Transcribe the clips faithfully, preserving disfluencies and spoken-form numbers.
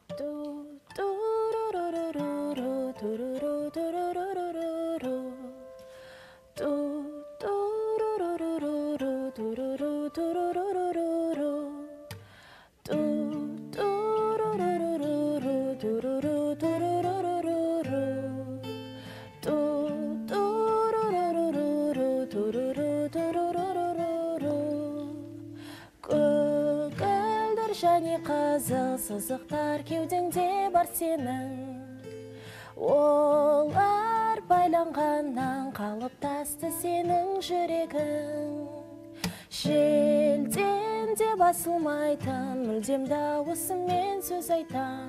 Және қызыл сызықтар кеудеңде бар сенің, олар байланғаннан қалыптасты сенің жүрегің. Желден де басылмайтын мүлдем дауысымен сөз айтам.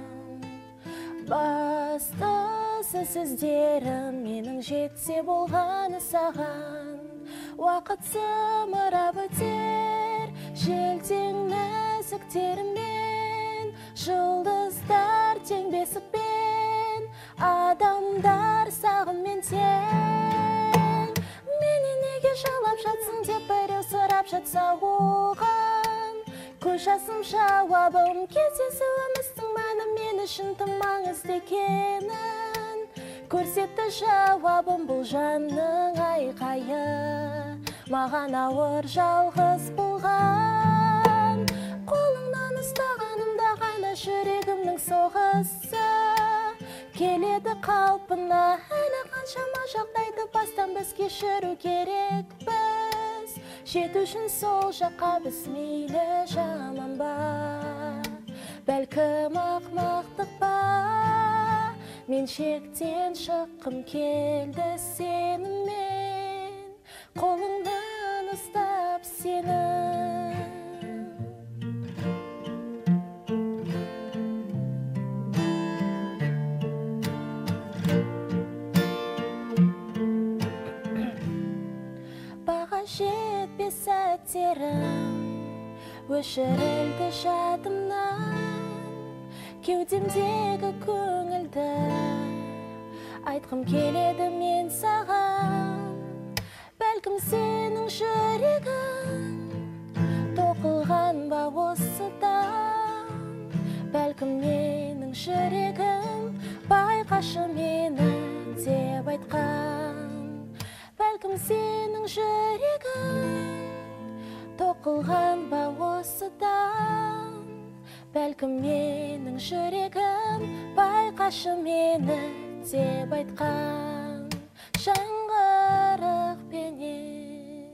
Бастысы сөздерім менің жетсе болғаны саған. Уақыт зымырап өтер, желден нәзіктерімен, жұлдыздар тең бесікпен, адамдар сағыммен тең. Мені неге жалап жатсың деп біреу сұрап жатса оған, көз жасым жауабым кездесуіміздің мәні мен үшін тым маңызды екенін көрсетті. Жауабым бұл жанның айқайы, маған ауыр жалғыз болған. Қолыңнан ұстағанымда ғана жүрегімнің соғысы келеді қалпына. Әлі қаншама жағдайды бастан біз кешіру керекпіз, жету үшін сол жаққа біз мейлі жаман ба, бәлкім ақымақтық па. Мен шектен шыққым келді сенімен, қолыңнан ұстап сені. Баға жетпес сәттерім өшірілді жадымнан, кеудемдегі көңілді айтқым келеді мен саған. Бәлкім сенің жүрегің тоқылған ба осыдан, бәлкім менің жүрегім байқашы мені деп айтқан. Бәлкім сенің жүрегің тоқылған ба осыдан, бәлкім менің жүрегім байқашы мені деп айтқан. Жаңғырықпенен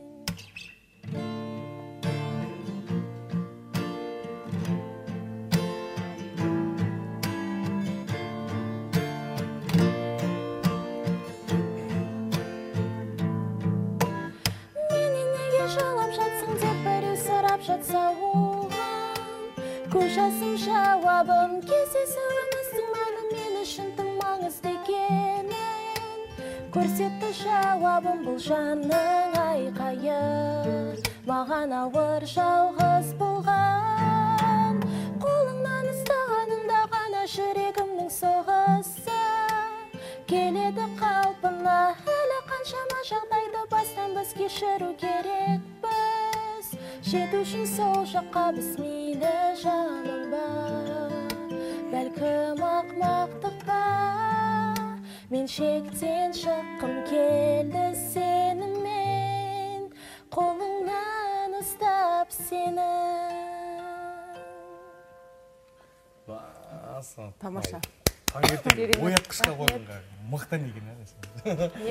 мені неге жылап жатсың деп біреу сұрап жатса оған, көз жасым жауабым кездесуіміздің мәні мен үшін тым маңызды екенін көрсетті. Жауабым бұл жанның айқайы, маған ауыр жалғыз болған. Қолыңнан ұстағанымда ғана жүрегімнің соғысы келеді қалпына. Әлі қаншама жағдайды бастан біз кешіру керекпіз, жету үшін сол жаққа біз мейлі жаман ба, бәлкім ақымақтық па. Мен шектен шыққым келді сенімен, қолыңнан ұстап сені. Тамаша. Таңертең оятқышқа қойғанға мықтан екен.